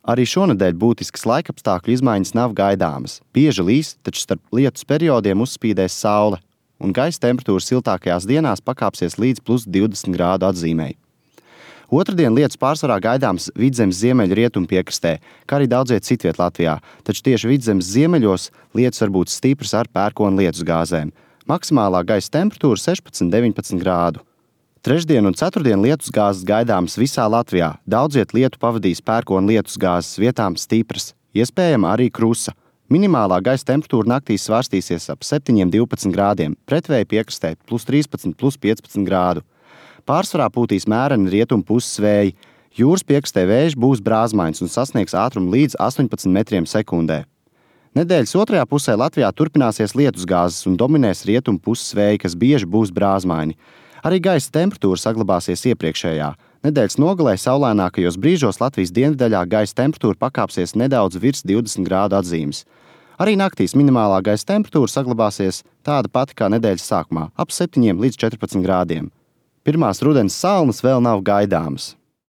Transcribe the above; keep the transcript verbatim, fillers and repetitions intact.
Arī šonedēļ būtiskas laikapstākļu izmaiņas nav gaidāmas. Bieži līs, taču starp lietus periodiem uzspīdēs saule, un gaisa temperatūra siltākajās dienās pakāpsies līdz plus divdesmit grādu atzīmei. Otradien lietus pārsvarā gaidāms Vidzemes ziemeļu rietumu piekrastē, kā arī daudziet citviet Latvijā, taču tieši Vidzemes ziemeļos lietus var būt stiprs ar pērkona lietusgāzēm. Maksimālā gaisa temperatūra sešpadsmit līdz deviņpadsmit grādu. Trešdien un ceturtdien lietusgāzes gaidāmas visā Latvijā. Daudziet lietu pavadīs pērkona lietusgāzes vietām stipras, iespējama arī krusa. Minimālā gaisa temperatūra naktīs svārstīsies ap septiņiem līdz divpadsmit grādiem, pretvēja piekrastē plus trīspadsmit līdz piecpadsmit grādu. Pārsvarā pūtīs mēreni rietumu puses vēji. Jūras piekrastē vējš būs brāzmains un sasniegs ātrumu līdz astoņpadsmit metriem sekundē. Nedēļas otrajā pusē Latvijā turpināsies lietusgāzes un dominēs rietumu puses vēji, kas bieži būs brāzmaini. Arī gaisa temperatūra saglabāsies iepriekšējā. Nedēļas nogalē saulainākajos brīžos Latvijas dienvidaļā gaisa temperatūra pakāpsies nedaudz virs divdesmit grādu atzīmes. Arī naktīs minimālā gaisa temperatūra saglabāsies tāda pati kā nedēļas sākumā, ap septiņiem līdz četrpadsmit grādiem. Pirmās rudens salnas vēl nav gaidāmas.